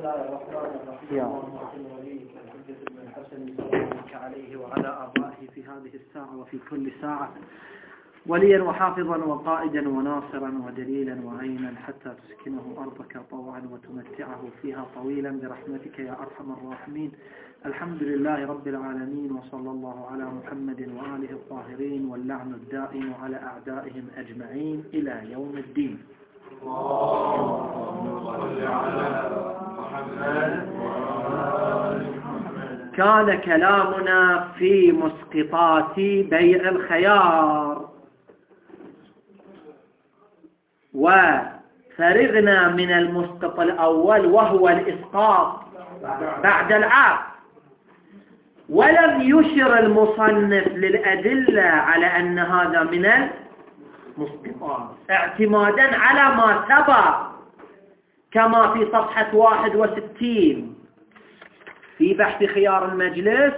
الله الرحمن الرحيم. اللهم صل وليك الحجة بن الحسن صلى الله عليه وعلى آبائه في هذه الساعة وفي كل ساعة وليا وحافظا وقائدا وناصرا ودليلا وعينا حتى تسكنه أرضك طوعا وتمتعه فيها طويلا برحمتك يا أرحم الراحمين. الحمد لله رب العالمين، وصلى الله على محمد وآله الطاهرين، واللعن الدائم على أعدائهم أجمعين إلى يوم الدين. اللهم صل على محمد وآل محمد. كان كلامنا في مسقطات بيع الخيار، وفرغنا من المسقط الأول وهو الإسقاط بعد العقد، ولم يشر المصنف للأدلة على أن هذا من المسقطات اعتمادا على ما سبق كما في صفحة 61 في بحث خيار المجلس.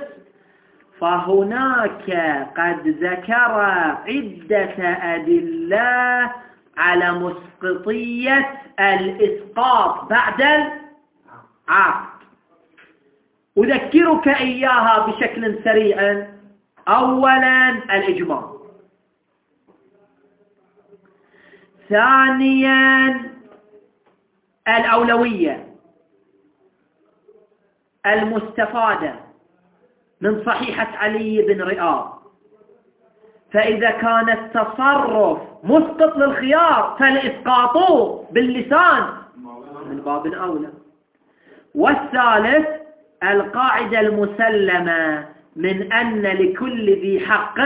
فهناك قد ذكر عدة أدلة على مسقطية الإسقاط بعد العقد، أذكرك إياها بشكل سريع. أولا الإجماع، ثانيا الأولوية المستفادة من صحيحة علي بن رئاب، فإذا كان التصرف مسقط للخيار فالإسقاط باللسان من باب أولى. والثالث القاعدة المسلمة من أن لكل ذي حق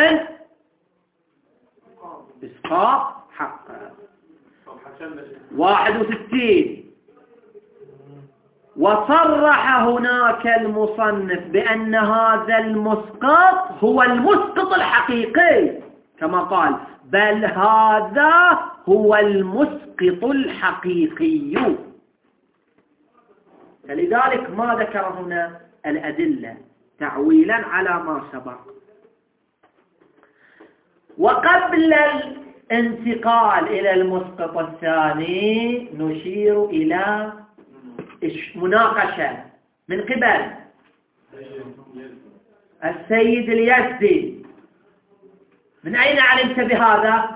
إسقاط حقه. 61 وصرح هناك المصنف بأن هذا المسقط هو المسقط الحقيقي، كما قال بل هذا هو المسقط الحقيقي. فلذلك ما ذكر هنا الأدلة تعويلا على ما سبق. وقبل الانتقال إلى المسقط الثاني نشير إلى مناقشة من قبل السيد اليزدي. من أين علمت بهذا؟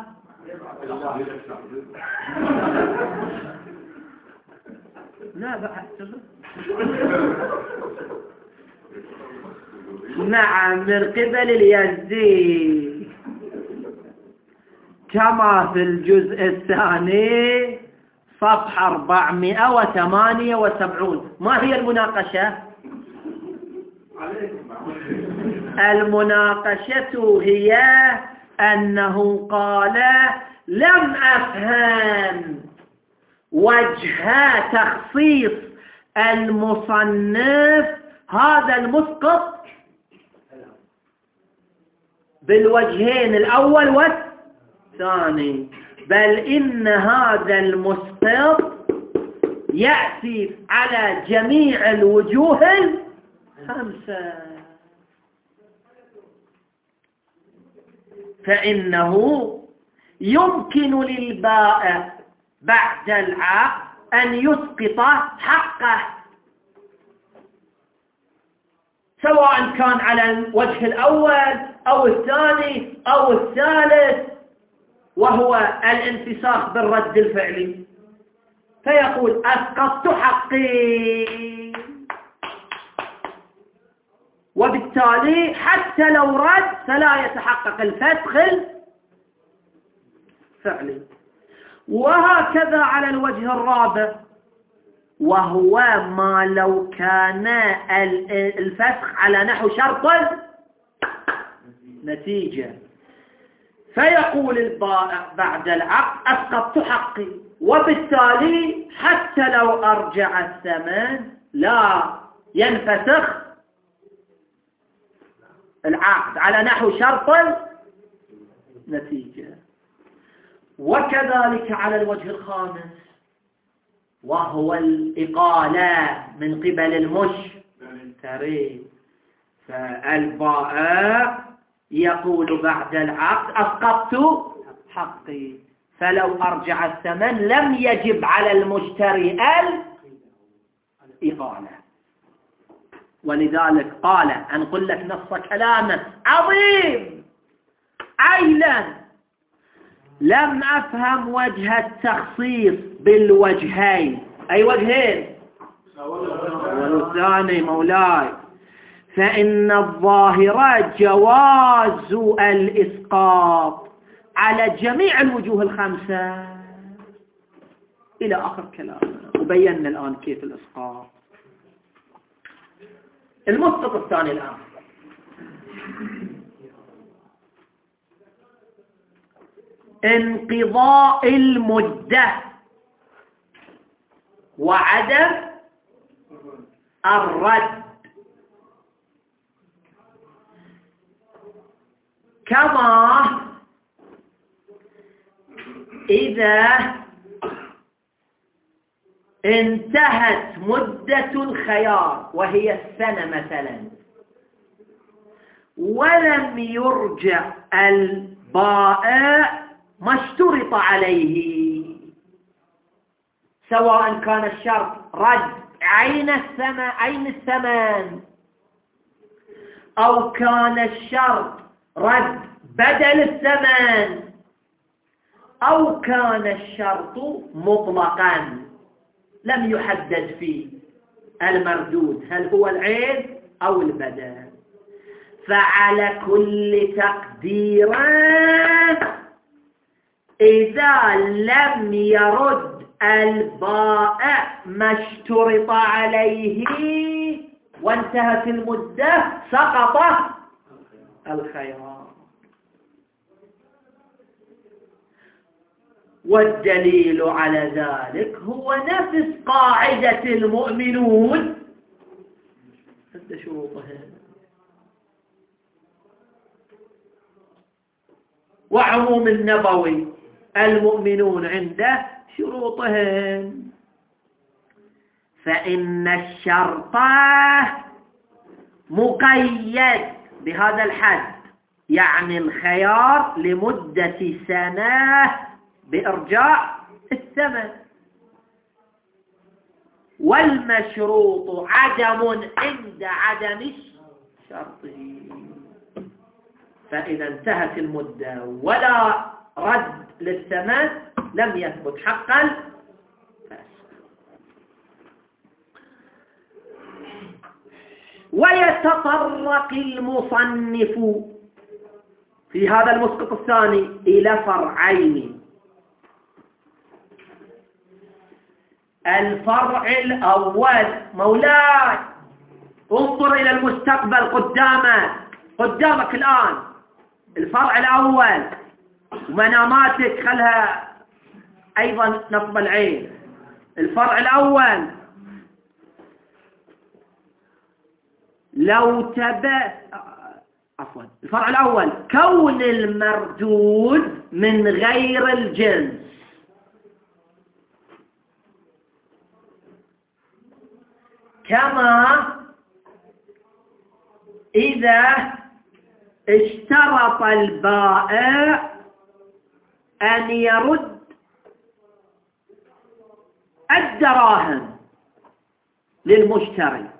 لا بأس. نعم، من قبل اليزدي كما في الجزء الثاني صفحة 478. ما هي المناقشة؟ المناقشة هي أنه قال لم أفهم وجه تخصيص المصنف هذا المسقط بالوجهين الأول والثاني، بل إن هذا المسقط يأتي على جميع الوجوه الخمسة، فإنه يمكن للبائع بعد العقد أن يسقط حقه، سواء كان على الوجه الأول أو الثاني أو الثالث، وهو الانفساخ بالرد الفعلي. فيقول أسقطت حقي، وبالتالي حتى لو رد فلا يتحقق الفسخ الفعلي. وهكذا على الوجه الرابع، وهو ما لو كان الفسخ على نحو شرط نتيجة. فيقول البائع بعد العقد أسقطت حقي، وبالتالي حتى لو أرجع الثمن لا ينفسخ العقد على نحو شرط نتيجة. وكذلك على الوجه الخامس، وهو الإقالة من قبل المشتري، فالبائع يقول بعد العقد أسقطت حقي، فلو أرجع الثمن لم يجب على المشتري الإطالة. ولذلك قال أنقل لك نص كلامه عظيم عيلا: لم أفهم وجه التخصيص بالوجهين. أي وجهين؟ والثاني مولاي، فإن الظاهر جواز الإسقاط على جميع الوجوه الخمسة إلى آخر كلامه. وبينا الآن كيف الإسقاط. المسقط الثاني الآن: انقضاء المدة وعدم الرد، كما إذا انتهت مدة الخيار وهي السنة مثلا، ولم يرجع البائع ما اشترط عليه، سواء كان الشرط رد عين الثمن أو كان الشرط رد بدل الثمن أو كان الشرط مطلقا لم يحدد فيه المردود هل هو العين أو البدل. فعلى كل تقدير إذا لم يرد البائع ما اشترط عليه وانتهت المدة سقط الخيار. والدليل على ذلك هو نفس قاعدة المؤمنون عند شروطهم، وعموم النبوي المؤمنون عنده شروطهم. فإن الشرط مقيد بهذا الحد، يعني الخيار لمدة سنة بإرجاع الثمن، والمشروط عدم عند عدم شرطه. فإذا انتهت المدة ولا رد للثمن لم يثبت حقا. ويتطرق المصنف في هذا المسقط الثاني إلى فرعين: الفرع الأول مولاي انظر إلى المستقبل قدامك الآن. الفرع الأول ومناماتك خلها أيضا نصب العين. الفرع الأول: الفرع الأول كون المردود من غير الجنس، كما إذا اشترط البائع أن يرد الدراهم للمشتري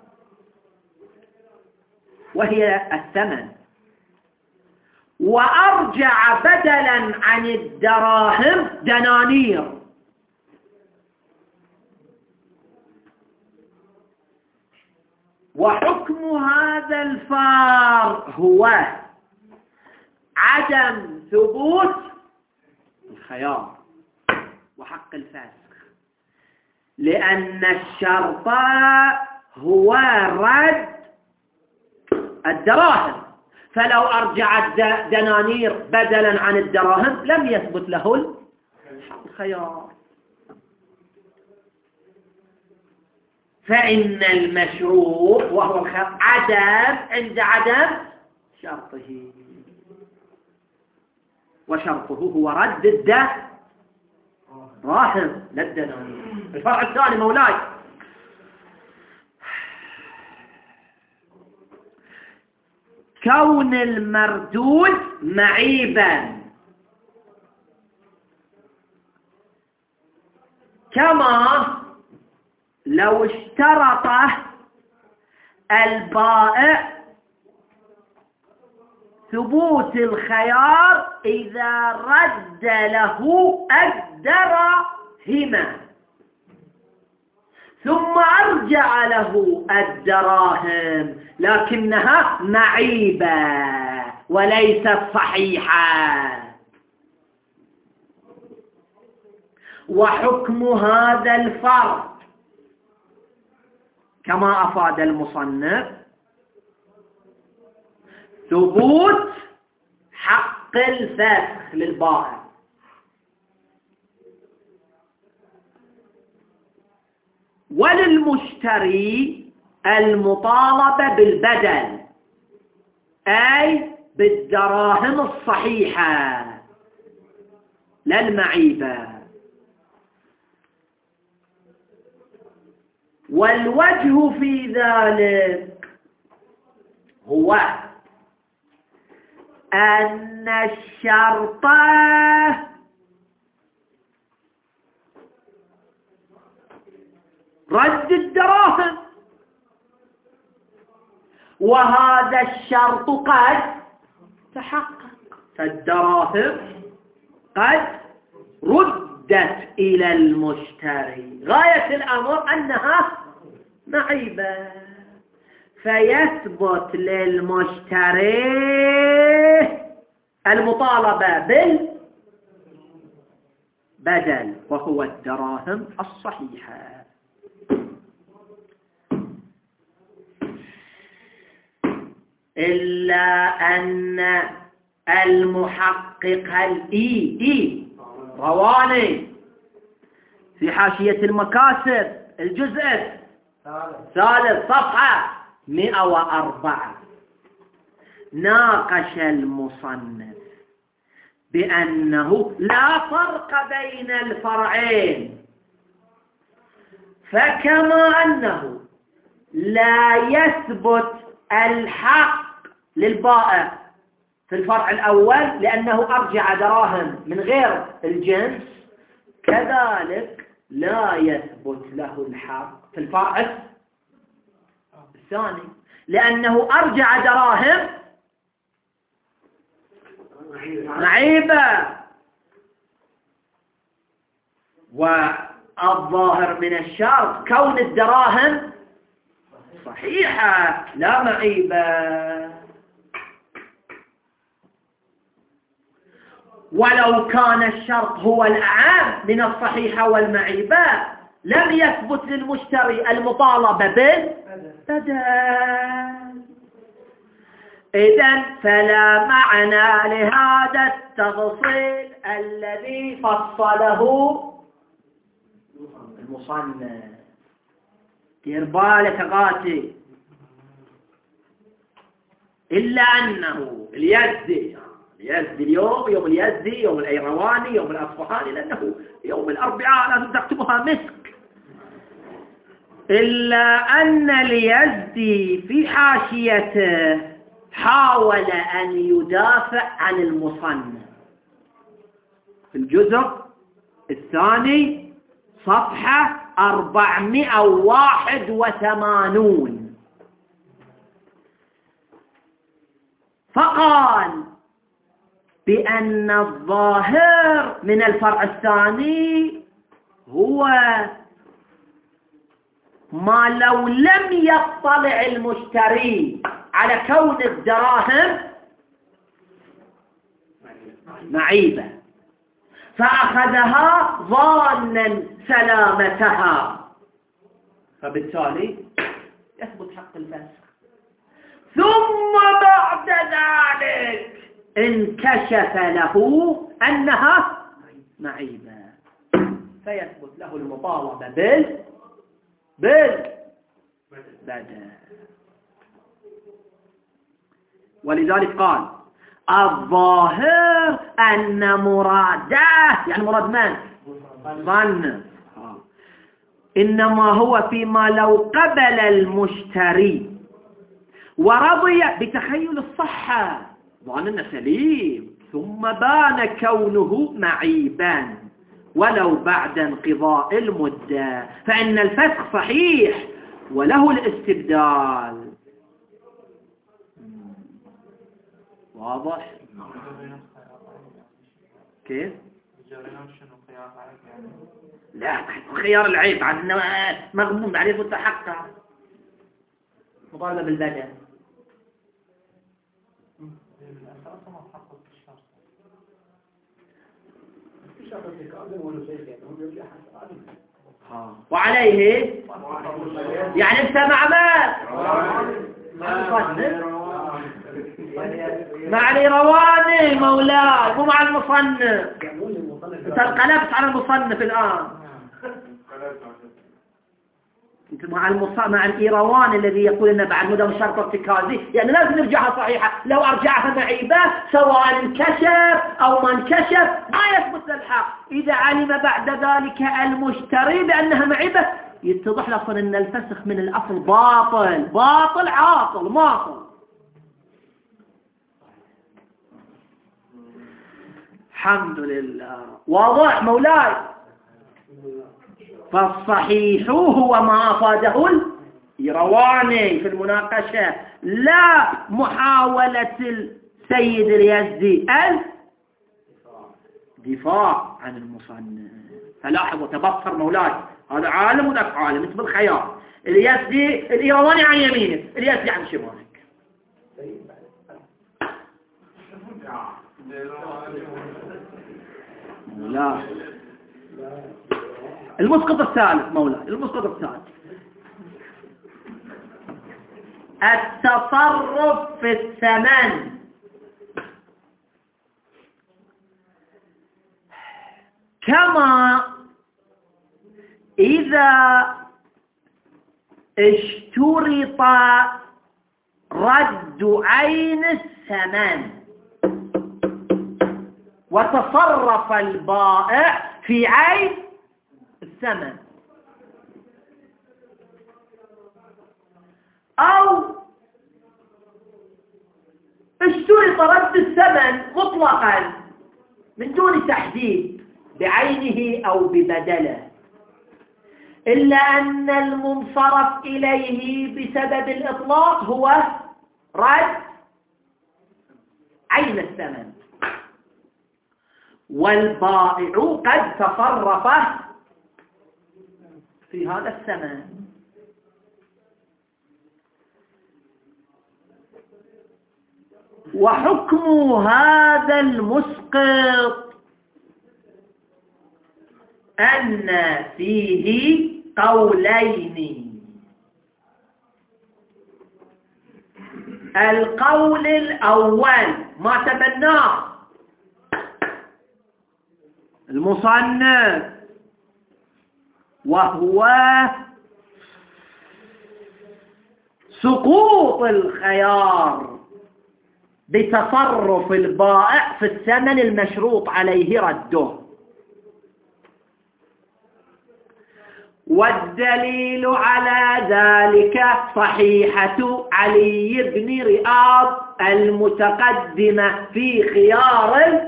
وهي الثمن، وأرجع بدلا عن الدراهم دنانير، وحكم هذا الفار هو عدم ثبوت الخيار وحق الفاسخ، لأن الشرط هو رد الدراهم، فلو أرجع الدنانير بدلا عن الدراهم لم يثبت له الخيار. فإن المشروط وهو الخيار عند عدم شرطه، وشرطه هو رد الدراهم للدنانير. الفرع الثاني مولاي: كون المردود معيبا، كما لو اشترط البائع ثبوت الخيار إذا رد له الدراهم ثم أرجع له الدراهم لكنها معيبة وليست صحيحة. وحكم هذا الفرق كما أفاد المصنف ثبوت حق الفسخ للبائع، وللمشتري المطالبة بالبدل أي بالدراهم الصحيحة لا المعيبة. والوجه في ذلك هو أن الشرط رد الدراهم، وهذا الشرط قد تحقق، فالدراهم قد ردت إلى المشتري. غاية الأمر أنها معيبة، فيثبت للمشتري المطالبة بالبدل وهو الدراهم الصحيحة. إلا أن المحقق رواني في حاشية المكاسب الجزء الثالث صفحة 104 ناقش المصنف بأنه لا فرق بين الفرعين، فكما أنه لا يثبت الحق للبائع في الفرع الأول لأنه أرجع دراهم من غير الجنس، كذلك لا يثبت له الحق في الفرع الثاني لأنه أرجع دراهم معيبة. والظاهر من الشرط كون الدراهم صحيحة لا معيبة. ولو كان الشرط هو الأعم من الصحيحة والمعيبة لم يثبت للمشتري المطالبة بالبدل. إذن فلا معنى لهذا التفصيل الذي فصله المصنف. دير بالك غاتي. إلا أنه اليزدي اليوم يوم اليزدي يوم الأيرواني يوم الأصفهاني لأنه يوم الأربعاء لازم تكتبها مسك. إلا أن اليزدي في حاشيته حاول أن يدافع عن المصنف في الجزء الثاني صفحة 481 فقال بأن الظاهر من الفرع الثاني هو ما لو لم يطلع المشتري على كون الدراهم معيبة فأخذها ظانا سلامتها، فبالتالي يثبت حق الفسخ. ثم بعد ذلك انكشف له أنها معيبة فيثبت له المطالبة بالبدل. ولذلك قال الظاهر أن مراده يعني مراد من؟ ظن إنما هو فيما لو قبل المشتري ورضي بتخيل الصحة ظن أنه سليم ثم بان كونه معيبا ولو بعد انقضاء المدة، فإن الفسخ صحيح وله الاستبدال. واضح؟ كيف؟ لا، خيار العيب عن مغموم عليه متحقق مطالبة بالبدل. وعليه يعني انت مع مع الإيرواني مولاي، مو مع المصنف. انت انقلبت على المصنف الآن. انت مع الإيرواني الذي يقول ان بعد مدى شرط ارتكازي، يعني لازم نرجعها صحيحة. لو ارجعها معيبة سواء انكشف او ما انكشف ما يثبت الحق. اذا علم بعد ذلك المشتري بانها معيبة يتضح لصن ان الفسخ من الاصل باطل عاطل ماطل. الحمد لله. واضح مولاي؟ فالصحيح هو ما أفاده الإيرواني في المناقشة، لا محاولة السيد اليزدي الدفاع عن المصنف. فلاحظ وتبصر مولاي، هذا عالم وذاك عالم، مثل الخيار. اليزدي الإيرواني عن يمينك، اليزدي عن شمالك. لا، المسقط الثالث مولاي، المسقط الثالث التصرف في الثمن. كما إذا اشترط رد عين الثمن وتصرف البائع في عين الثمن، أو اشترط رد الثمن مطلقا من دون تحديد بعينه أو ببدله، إلا أن المنصرف إليه بسبب الإطلاق هو رد عين الثمن، والبائع قد تصرف في هذا الثمن. وحكم هذا المسقط أن فيه قولين. القول الأول ما تبناه المصنف، وهو سقوط الخيار بتصرف البائع في الثمن المشروط عليه رده. والدليل على ذلك صحيحة علي بن رئاب المتقدمة في خيار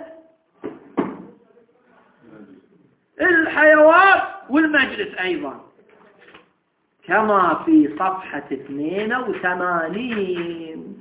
الحيوان والمجلس أيضا، كما في صفحة 82.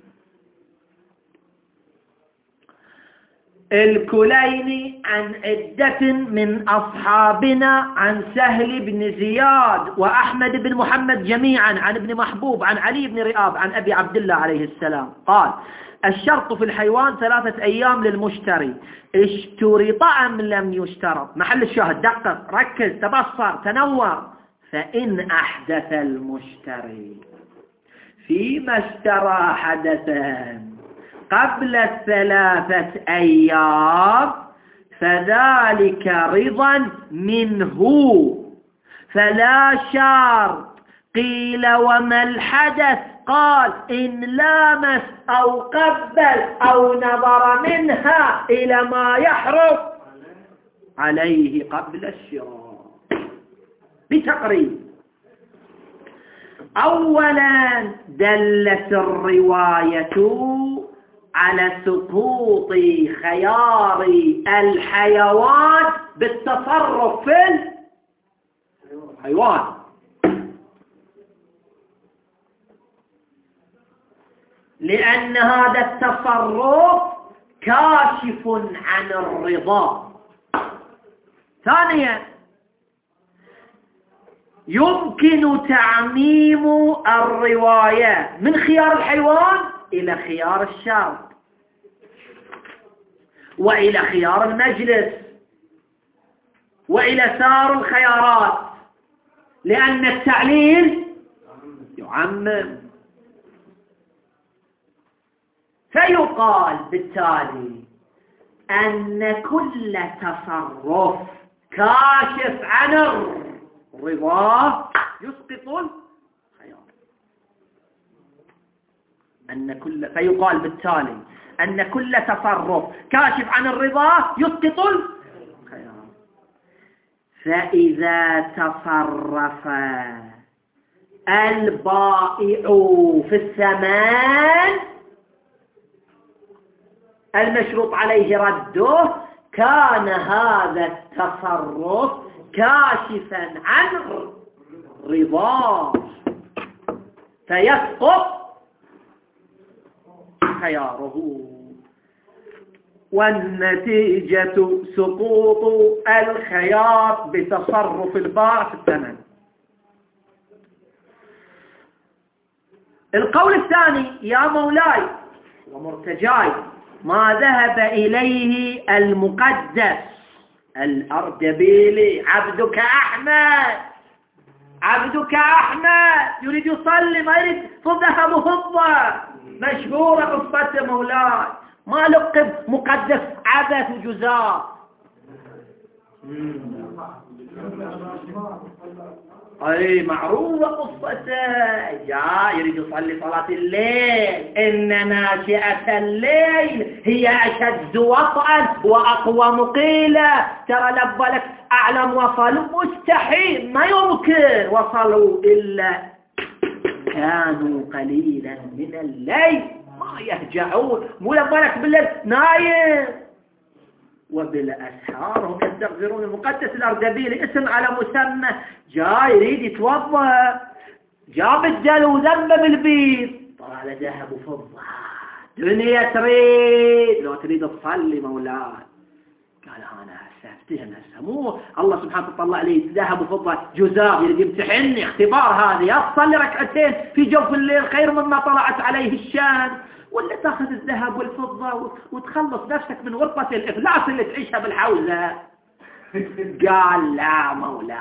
الكليني عن عدة من أصحابنا عن سهل بن زياد وأحمد بن محمد جميعا عن ابن محبوب عن علي بن رئاب عن أبي عبد الله عليه السلام قال: الشرط في الحيوان 3 أيام للمشتري، اشترط أم لم يشترط. محل الشاهد، دقق ركز تبصر تنور. فإن أحدث المشتري فيما اشترى حدثا قبل 3 أيام فذلك رضا منه فلا شرط. قيل وما الحدث؟ قال: إن لامس أو قبل أو نظر منها إلى ما يحرم عليه قبل الشراء. بتقريب، أولا دلت الرواية على سقوط خيار الحيوان بالتصرف في الحيوان، لأن هذا التصرف كاشف عن الرضا. ثانيا، يمكن تعميم الرواية من خيار الحيوان إلى خيار الشرط وإلى خيار المجلس وإلى سائر الخيارات، لأن التعليل يعمم. فيقال بالتالي أن كل تصرف كاشف عن الرضا يسقط الخيار. فيقال بالتالي أن كل تصرف كاشف عن الرضا يسقط الخيار. فإذا تصرف البائع في الثمن المشروط عليه رده، كان هذا التصرف كاشفا عن الرضا فيسقط خياره. والنتيجة سقوط الخيار بتصرف البائع في الثمن. القول الثاني: يا مولاي ومرتجاي، ما ذهب إليه المقدس الأردبيلي، عبدك أحمد يريد يصلي، ما يريد ذهب وفضة، مشهورة قصته مولاي، ما لقب مقدس عبث وجزاء. أي معروفة قصته، جاء يريد يصلي صلاة الليل، إن ناشئة الليل هي أشد وطئا وأقوى مقيلة. ترى لبلك أعلم وصلوا، مستحيل، ما يمكن وصلوا إلا كانوا قليلا من الليل ما يهجعون، مو لبلك بالليل نايم. وبالأسحار هم يستغفرون. المقدس الأردبيلي اسم على مسمى، جاء يريد يتوضا، جاب الدلو ذنب بالبيض، طلع له ذهب وفضة. دنيا تريد، لو تريد تصلي مولاي، قال أنا سأفتهم هسه، مو الله سبحانه وتعالى لي ذهب وفضة جزاء، يريد يمتحني اختبار. هذه أصلي ركعتين في جوف الليل خير مما طلعت عليه الشمس، ولا تاخذ الذهب والفضة وتخلص نفسك من ورطة الإفلاس اللي تعيشها بالحوزة. قال لا مولاي،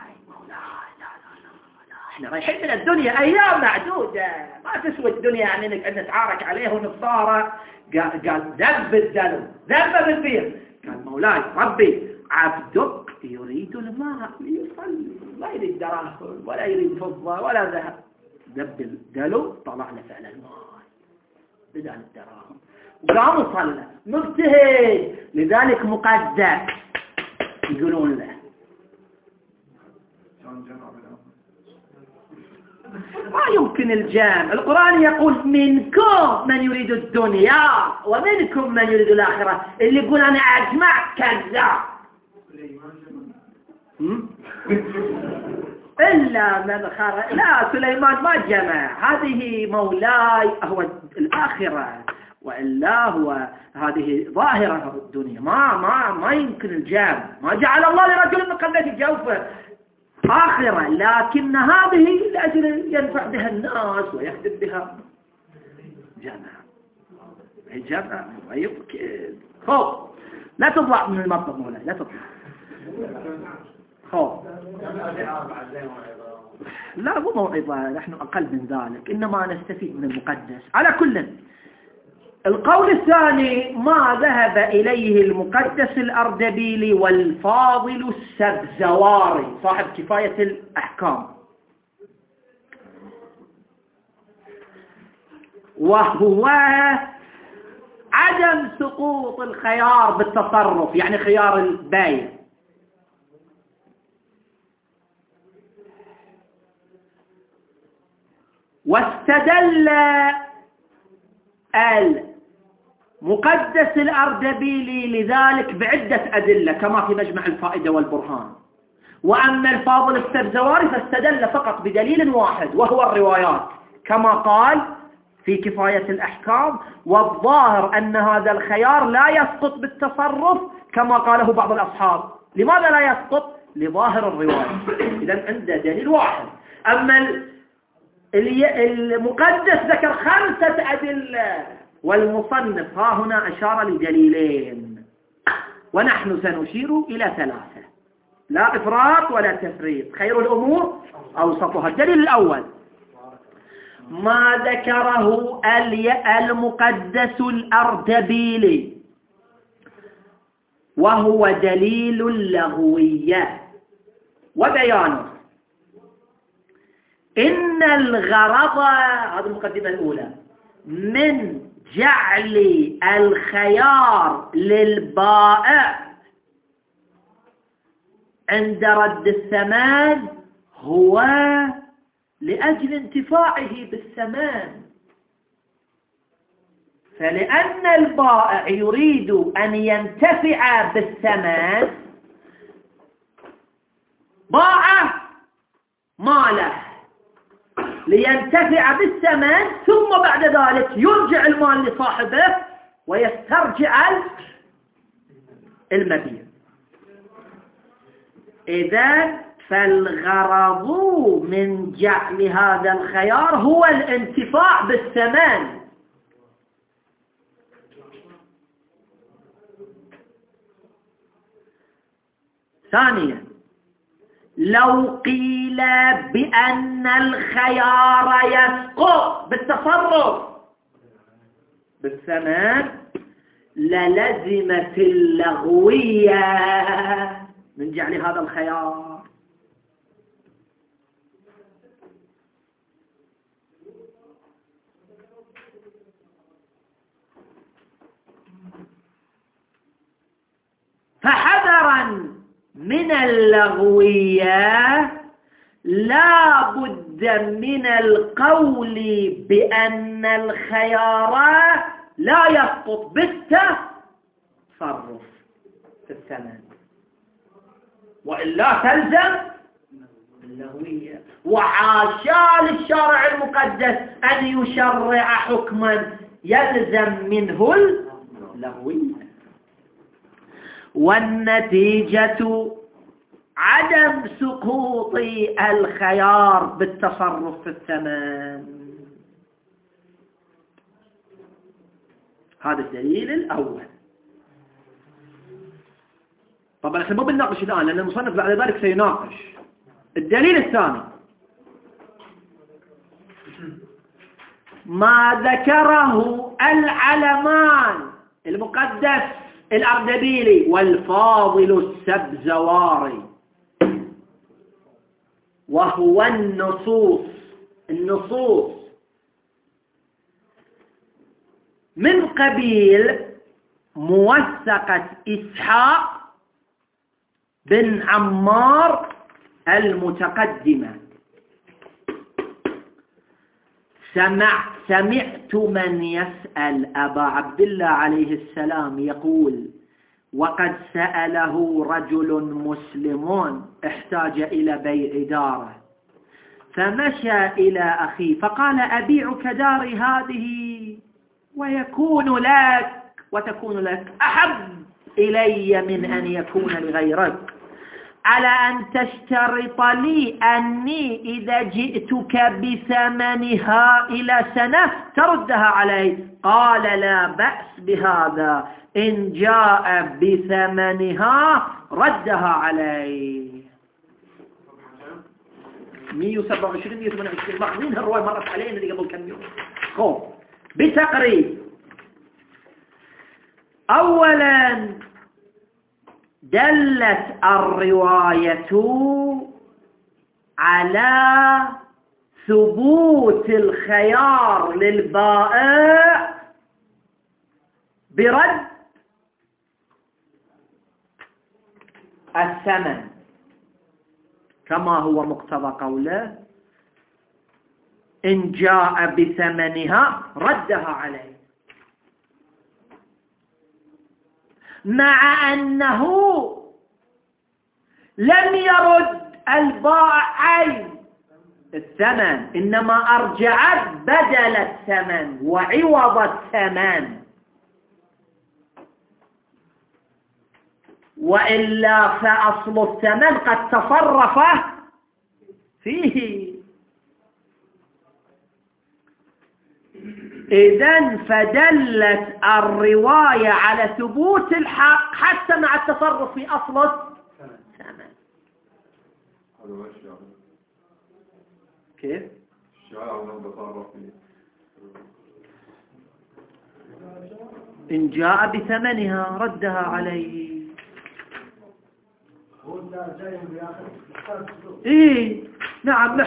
لا، احنا رايحين من الدنيا أيام معدودة، ما تسوي الدنيا يعني انك نتعارك عليه ونتصارع. قال ذنب الدلو ذنب بالبير. قال مولاي ربي عبدك يريد الماء ليصلي، لا يريد دراهم ولا يريد فضة ولا ذهب. ذنب الدلو طلع له فعلا الماء بدل الدراهم، وقام وصلى مجتهد. لذلك مقدس يقولون له. ما يمكن الجمع. القرآن يقول منكم من يريد الدنيا ومنكم من يريد الآخرة. اللي يقول أنا أجمع كذاب. إلا من خرج. لا، سليمان ما جمع، هذه مولاي هو الآخرة، وإلا هو هذه ظاهرة الدنيا. ما يمكن الجمع. ما جعل الله لرجل من قلبه جوفه آخرة، لكن هذه لأجل ينفع بها الناس ويخدم بها جمع. الجمع يمكن. خوف لا تطلع من المطلب مولاي، لا تطلع. خوف لا، مو موعظة، نحن أقل من ذلك، إنما نستفيد من المقدس. على كل، القول الثاني ما ذهب إليه المقدس الأردبيلي والفاضل السبزواري صاحب كفاية الأحكام، وهو عدم سقوط الخيار بالتصرف، يعني خيار البايع. واستدل مقدس الأردبيلي لذلك بعدة أدلة كما في مجمع الفائدة والبرهان. وأما الفاضل السبزواري فاستدل فقط بدليل واحد وهو الروايات كما قال في كفاية الأحكام: والظاهر أن هذا الخيار لا يسقط بالتصرف كما قاله بعض الأصحاب. لماذا لا يسقط؟ لظاهر الرواية. إذن عنده دليل واحد. أما المقدس ذكر 5 أدلة، والمصنف ها هنا أشار لدليلين، ونحن سنشير إلى 3، لا إفراط ولا تفريط، خير الأمور أوسطها. الدليل الأول ما ذكره المقدس الأردبيلي، وهو دليل اللغوية، وبيانه إن الغرض، هذه المقدمة الأولى، من جعل الخيار للبائع عند رد الثمن هو لأجل انتفاعه بالثمن. فلأن البائع يريد أن ينتفع بالثمن باع ماله لينتفع بالثمن، ثم بعد ذلك يرجع المال لصاحبه ويسترجع المبيع. إذن فالغرض من جعل هذا الخيار هو الانتفاع بالثمن. ثانيا، لو قيل بأن الخيار يسقط بالتصرف بالثمن للزمت اللغوية من جعل هذا الخيار. فحذرا من اللغوية لا بد من القول بأن الخيار لا يسقط بالتصرف في الثمن، وإلا تلزم اللغوية. وحاشا للشارع المقدس أن يشرع حكما يلزم منه اللغوية. والنتيجة عدم سقوط الخيار بالتصرف في الثمن. هذا الدليل الأول. طبعا احنا ما بنناقش الآن لأن المصنف بعد ذلك سيناقش. الدليل الثاني ما ذكره العلمان المقدس الأردبيلي والفاضل السبزواري، وهو النصوص من قبيل موثقة إسحاق بن عمار المتقدمة. سمعت من يسأل أبا عبد الله عليه السلام يقول: وقد سأله رجل مسلم احتاج إلى بيع داره، فمشى إلى أخيه فقال: أبيعك داري هذه ويكون لك وتكون لك أحب إلي من أن يكون لغيرك، على أن تشترط لي أني إذا جئتك بثمنها إلى سنة تردها علي. قال: لا بأس بهذا، إن جاء بثمنها ردها علي. 127 128 ماخذين الرواية مرت علينا اللي قبل كم يوم. خوف بتقريب. أولا دلت الرواية على ثبوت الخيار للبائع برد الثمن كما هو مقتضى قوله: إن جاء بثمنها ردها عليه. مع أنه لم يرد البائع عين الثمن، إنما أرجعت بدل الثمن وعوض الثمن، وإلا فأصل الثمن قد تصرف فيه. إذن فدلت الرواية على ثبوت الحق حتى مع التصرف في أصل الثمن. كيف؟ إن جاء بثمنها ردها عليه. إيه نعم،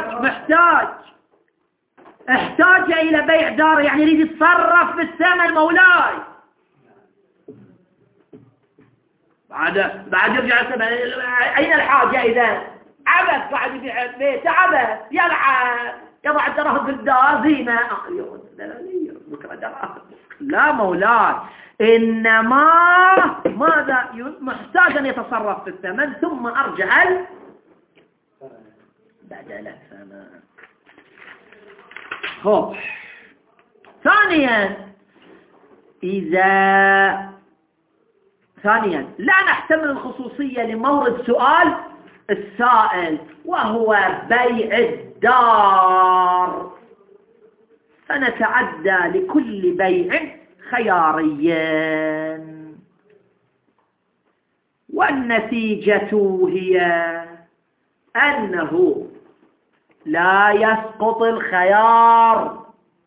احتاج إلى بيع دار، يعني يريد يتصرف في الثمن مولاي. بعد يرجع الثمن، أين الحاجة إذا؟ عبث، بعد يبيع البيت عبث، يلعب، يضع الدراهم في الدار زينة. بكرة دراهم. لا مولاي، إنما ماذا محتاج أن يتصرف في الثمن ثم أرجع بدل الثمن. خب، ثانيا لا نحتمل الخصوصية لمورد سؤال السائل وهو بيع الدار، فنتعدى لكل بيع خياريا، والنتيجة هي أنه لا يسقط الخيار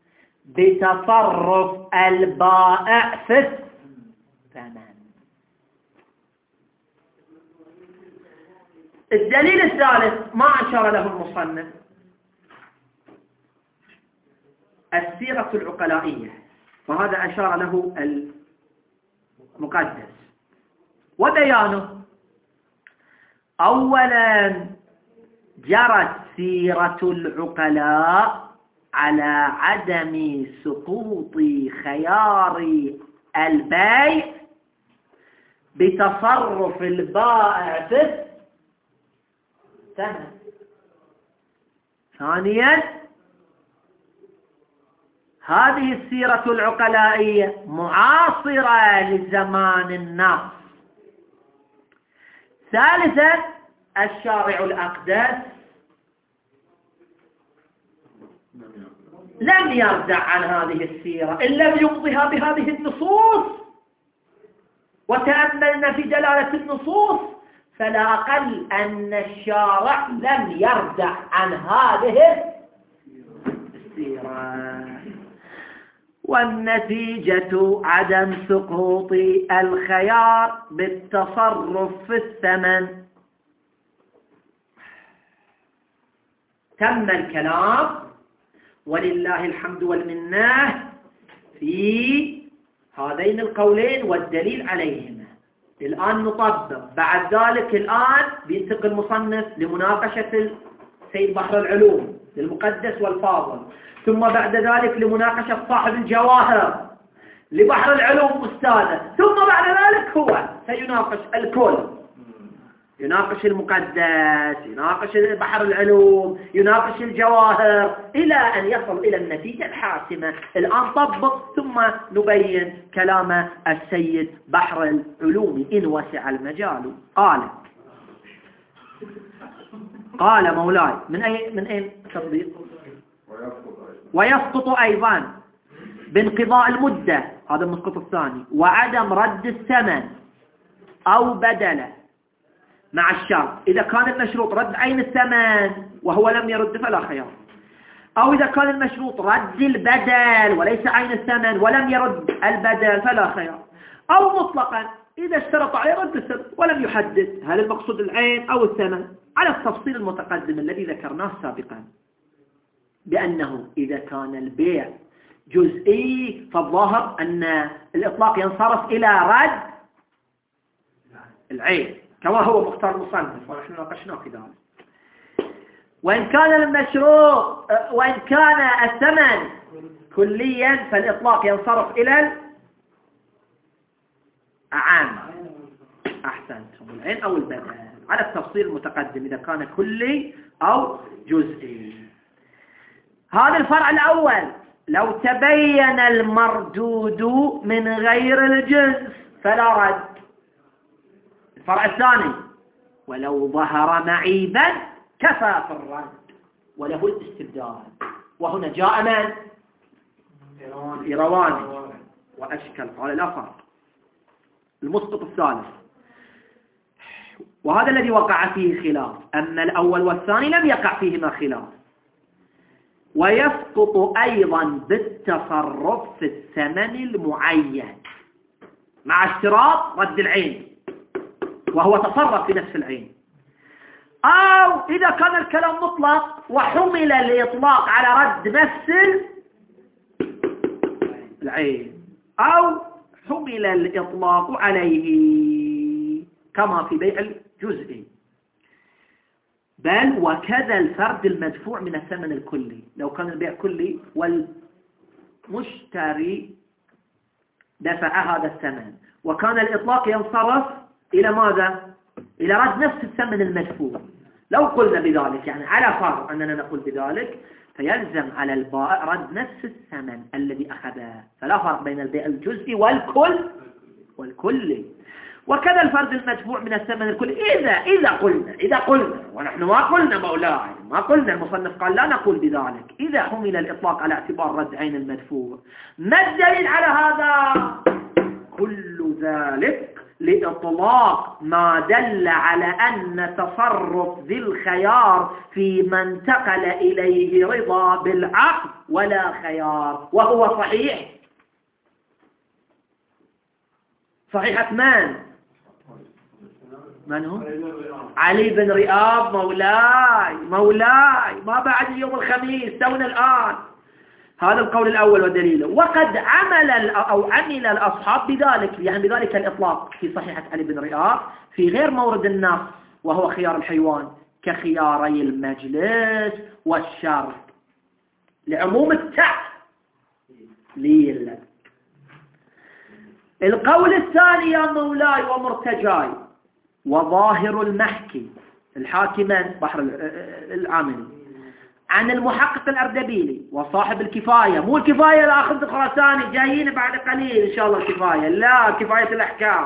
بتصرف البائع في الثمن. الدليل الثالث ما أشار له المصنف، السيرة العقلائية، وهذا أشار له المقدس، وبيانه: أولا جرت سيرة العقلاء على عدم سقوط خيار البيع بتصرف البائع في الثمن. ثانيا هذه السيرة العقلائية معاصرة لزمان النص. ثالثا الشارع الأقدس لم يردع عن هذه السيرة إن لم يمضها بهذه النصوص، وتأملنا في دلالة النصوص فلا أقل أن الشارع لم يردع عن هذه السيرة. والنتيجة عدم سقوط الخيار بالتصرف في الثمن. تم الكلام ولله الحمد والمنة في هذين القولين والدليل عليهما. الآن نطبق، بعد ذلك الآن بينتقل المصنف لمناقشة سيد بحر العلوم للمقدس والفاضل، ثم بعد ذلك لمناقشة صاحب الجواهر لبحر العلوم أستاذه، ثم بعد ذلك هو سيناقش الكل، يناقش المقدس، يناقش بحر العلوم، يناقش الجواهر، إلى أن يصل إلى النتيجة الحاسمة. الآن طبق ثم نبين كلام السيد بحر العلوم إن وسع المجال. قال مولاي من أين تطبيق؟ ويسقط أيضا بانقضاء المدة، هذا المسقط الثاني، وعدم رد الثمن أو بدله مع الشرط. إذا كان المشروط رد عين الثمن وهو لم يرد فلا خيار، أو إذا كان المشروط رد البدل وليس عين الثمن ولم يرد البدل فلا خيار، أو مطلقا إذا اشترط عليه رد الثمن ولم يحدد هل المقصود العين أو الثمن، على التفصيل المتقدم الذي ذكرناه سابقا، بأنه إذا كان البيع جزئي فالظاهر أن الإطلاق ينصرف إلى رد العين كما هو مختار المصنف، ونحن ناقشناه كذلك. وإن كان الثمن كليا فالإطلاق ينصرف إلى أعم. أحسنتم، العين أو البدل على التفصيل المتقدم إذا كان كلي أو جزئي. هذا الفرع الأول. لو تبين المردود من غير الجنس فلا رد. الفرع الثاني: ولو ظهر معيبا كفى في الرد وله الاستبدال. وهنا جاء من؟ الإيرواني وأشكل قال لا فرق. المسقط الثالث، وهذا الذي وقع فيه خلاف، أما الأول والثاني لم يقع فيهما خلاف. ويسقط أيضا بالتصرف في الثمن المعين مع اشتراط رد العين، وهو تصرف في نفس العين. أو إذا كان الكلام مطلق وحمل الإطلاق على رد نفس العين، أو حمل الإطلاق عليه كما في بيع الجزئي. بل وكذا الفرد المدفوع من الثمن الكلي. لو كان البيع كلي والمشتري دفع هذا الثمن وكان الإطلاق ينصرف إلى ماذا؟ إلى رد نفس الثمن المدفوع. لو قلنا بذلك، يعني على فرض أننا نقول بذلك، فيلزم على البائع رد نفس الثمن الذي أخذه. فلا فرق بين البيع الجزئي والكلي. وكذا الفرد المدفوع من الثمن الكلي. إذا قلنا ونحن ما قلنا مولاي، ما قلنا، المصنف قال لا نقول بذلك، إذا حمل الإطلاق على اعتبار رد عين المدفوع. ما الدليل على هذا؟ كل ذلك لإطلاق ما دل على أن تصرف ذي الخيار فيما انتقل إليه رضا بالعقد ولا خيار، وهو صحيح. صحيحة من هو؟ علي بن رئاب. مولاي ما بعد يوم الخميس، تونا الآن. هذا القول الأول ودليله. وقد عمل الأصحاب بذلك، يعني بذلك الإطلاق في صحيحة علي بن رئاب في غير مورد النص، وهو خيار الحيوان كخياري المجلس والشرط لعموم التعليل. القول الثاني يا مولاي ومرتجاي وظاهر المحكي الحاكمان بحر العاملي عن المحقق الأردبيلي وصاحب الكفاية، مو الكفاية الآخذ الخراساني جايين بعد قليل إن شاء الله الكفاية، لا، كفاية الأحكام،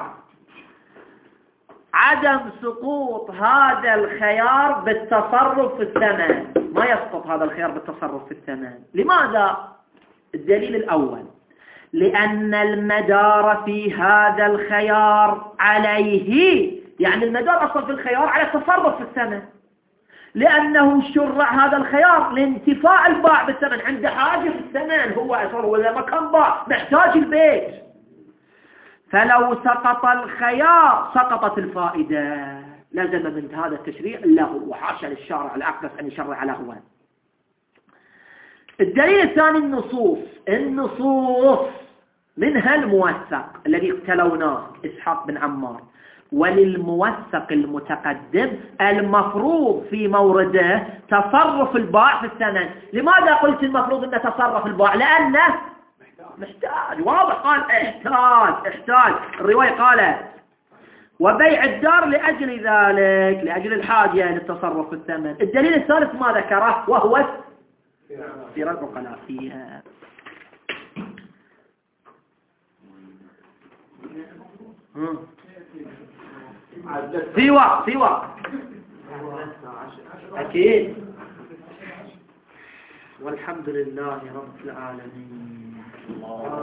عدم سقوط هذا الخيار بالتصرف في الثمن. ما يسقط هذا الخيار بالتصرف في الثمن. لماذا؟ الدليل الأول: لأن المدار في هذا الخيار عليه، يعني المدار أصلا في الخيار على التصرف في الثمن، لأنه شرع هذا الخيار لانتفاع البائع بالثمن، عنده حاجة في الثمن، هو أصلا ولا مكان باع محتاج البيت. فلو سقط الخيار سقطت الفائدة، لازم من هذا التشريع اللهو، وحاشا للشارع الأقدس أن يشرع لهوا. الدليل الثاني النصوص منها الموثق الذي اقتلوناه إسحاق بن عمار، وللموثق المتقدم المفروض في مورده تصرف البائع في الثمن. لماذا قلت المفروض أن تصرف البائع؟ لأنه محتاج، واضح، قال احتاج. الرواية قالت وبيع الدار لأجل ذلك، لأجل الحاجة للتصرف في الثمن. الدليل الثالث ما ذكره وهو سير العقلاء فيها. في وقت أكيد. والحمد لله رب العالمين.